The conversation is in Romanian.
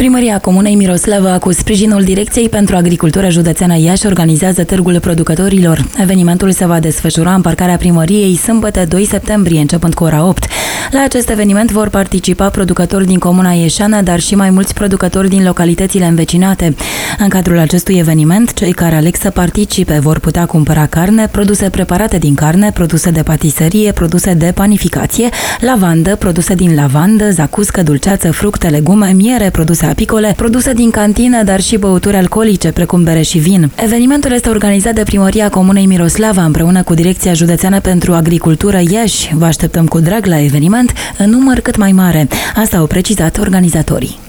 Primăria Comunei Miroslava, cu sprijinul Direcției pentru Agricultură Județeană Iași, organizează Târgul Producătorilor. Evenimentul se va desfășura în parcarea primăriei sâmbătă 2 septembrie, începând cu ora 8. La acest eveniment vor participa producători din Comuna Ieșeană, dar și mai mulți producători din localitățile învecinate. În cadrul acestui eveniment, cei care aleg să participe vor putea cumpăra carne, produse preparate din carne, produse de patiserie, produse de panificație, lavandă, produse din lavandă, zacuscă, dulceață, fructe, legume, miere, produse apicole, produse din cantină, dar și băuturi alcoolice, precum bere și vin. Evenimentul este organizat de Primăria Comunei Miroslava împreună cu Direcția Județeană pentru Agricultură Iași. Vă așteptăm cu drag la eveniment în număr cât mai mare. Asta au precizat organizatorii.